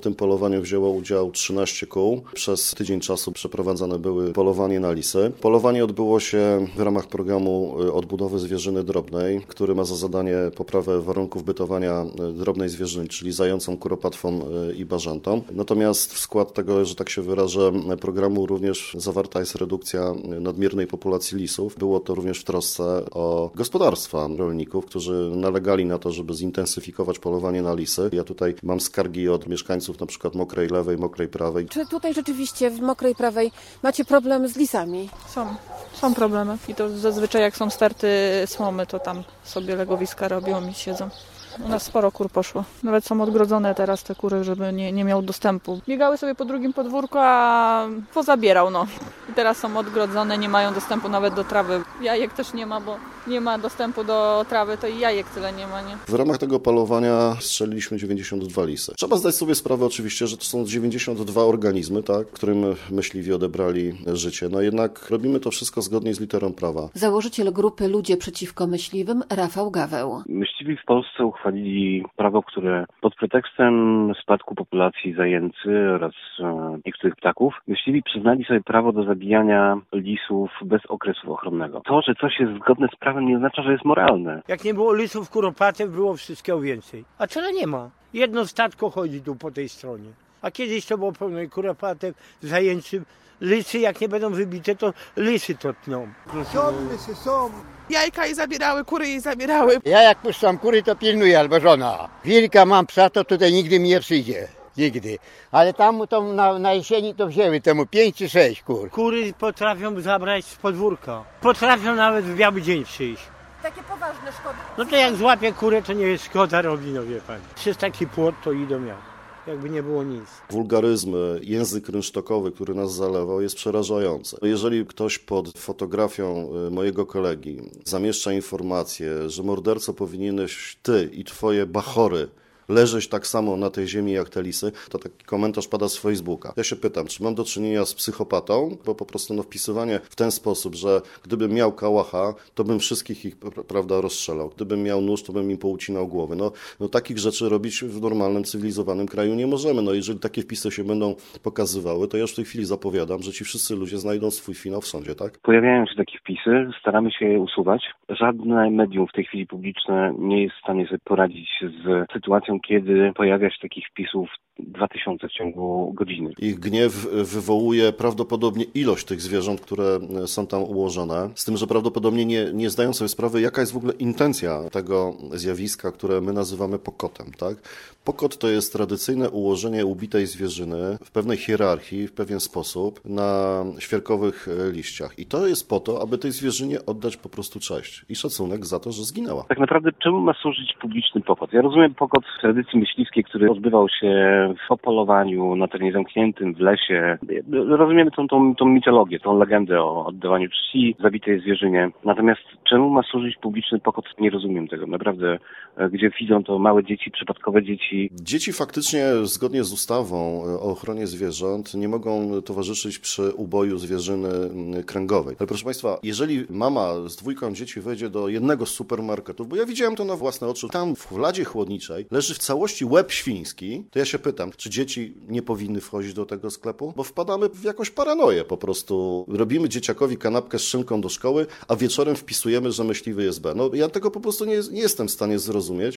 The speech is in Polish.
tym polowaniu wzięło udział 13 kół. Przez tydzień czasu przeprowadzane były polowanie na lisy. Polowanie odbyło się w ramach programu odbudowy zwierzyny drobnej, który ma za zadanie poprawę warunków bytowania drobnej zwierzyny, czyli zającom, kuropatwom i bażantom. Natomiast w skład tego, że tak się wyrażę, programu również zawarta jest redukcja nadmiernej populacji lisów. Było to również w trosce o gospodarstwa rolników, którzy nalegali na to, żeby zintensyfikować polowanie na lisy. Ja tutaj mam skargi od mieszkańców na przykład Mokrej Lewej, Mokrej Prawej. Czy tutaj rzeczywiście w Mokrej Prawej macie problem z lisami? Są problemy i to zazwyczaj jak są sterty słomy, to tam sobie legowiska robią i siedzą. U nas sporo kur poszło. Nawet są odgrodzone teraz te kury, żeby nie miał dostępu. Biegały sobie po drugim podwórku, a pozabierał, I teraz są odgrodzone, nie mają dostępu nawet do trawy. Jajek też nie ma, bo nie ma dostępu do trawy, to i jajek tyle nie ma, nie? W ramach tego polowania strzeliliśmy 92 lisy. Trzeba zdać sobie sprawę oczywiście, że to są 92 organizmy, tak, którym myśliwi odebrali życie. Jednak robimy to wszystko zgodnie z literą prawa. Założyciel grupy Ludzie Przeciwko Myśliwym, Rafał Gaweł. Myśliwi w Polsce uchwalili prawo, które pod pretekstem spadku populacji zajęcy oraz niektórych ptaków, myśliwi przyznali sobie prawo do zabijania lisów bez okresu ochronnego. To, że coś jest zgodne z prawem, nie oznacza, że jest moralne. Jak nie było lisów, kuropatew, było wszystkiego więcej. A tyle nie ma. Jedno statko chodzi tu po tej stronie. A kiedyś to było pełno kuropatew, zajęczy. Lisy, jak nie będą wybite, to lisy to tną. Lisy są. Jajka jej zabierały, kury jej zabierały. Ja jak puszczam kury, to pilnuję, albo żona. Wilka mam, psa, to tutaj nigdy mi nie przyjdzie. Nigdy. Ale tam to na jesieni to wzięły temu 5 czy 6 kur. Kury potrafią zabrać z podwórka. Potrafią nawet w biały dzień przyjść. Takie poważne szkody? No to jak złapie kurę, to nie jest szkoda robi, wie pani. Przez taki płot to idą jakby nie było nic. Wulgaryzmy, język rynsztokowy, który nas zalewał, jest przerażający. Jeżeli ktoś pod fotografią mojego kolegi zamieszcza informację, że morderco powinieneś ty i twoje bachory leżeć tak samo na tej ziemi jak te lisy, to taki komentarz pada z Facebooka. Ja się pytam, czy mam do czynienia z psychopatą, bo po prostu wpisywanie w ten sposób, że gdybym miał kałacha, to bym wszystkich ich, prawda, rozstrzelał. Gdybym miał nóż, to bym im poucinał głowy. Takich rzeczy robić w normalnym, cywilizowanym kraju nie możemy. Jeżeli takie wpisy się będą pokazywały, to ja już w tej chwili zapowiadam, że ci wszyscy ludzie znajdą swój finał w sądzie, tak? Pojawiają się takie wpisy, staramy się je usuwać. Żadne medium w tej chwili publiczne nie jest w stanie sobie poradzić z sytuacją, kiedy pojawia się takich wpisów 2000 w ciągu godziny. Ich gniew wywołuje prawdopodobnie ilość tych zwierząt, które są tam ułożone, z tym, że prawdopodobnie nie zdają sobie sprawy, jaka jest w ogóle intencja tego zjawiska, które my nazywamy pokotem, tak? Pokot to jest tradycyjne ułożenie ubitej zwierzyny w pewnej hierarchii, w pewien sposób na świerkowych liściach. I to jest po to, aby tej zwierzynie oddać po prostu cześć i szacunek za to, że zginęła. Tak naprawdę czemu ma służyć publiczny pokot? Ja rozumiem pokot w tradycji myśliwskiej, który odbywał się w polowaniu na terenie zamkniętym, w lesie. Rozumiemy tą mitologię, tą legendę o oddawaniu czci zabitej zwierzynie. Natomiast czemu ma służyć publiczny pokot? Nie rozumiem tego. Naprawdę, gdzie widzą to małe dzieci, przypadkowe dzieci. Dzieci faktycznie zgodnie z ustawą o ochronie zwierząt nie mogą towarzyszyć przy uboju zwierzyny kręgowej. Ale proszę Państwa, jeżeli mama z 2 dzieci wejdzie do jednego z supermarketów, bo ja widziałem to na własne oczy, tam w ladzie chłodniczej leży w całości łeb świński, to ja się pytam, czy dzieci nie powinny wchodzić do tego sklepu? Bo wpadamy w jakąś paranoję po prostu. Robimy dzieciakowi kanapkę z szynką do szkoły, a wieczorem wpisujemy, że myśliwy jest B. Ja tego po prostu nie jestem w stanie zrozumieć.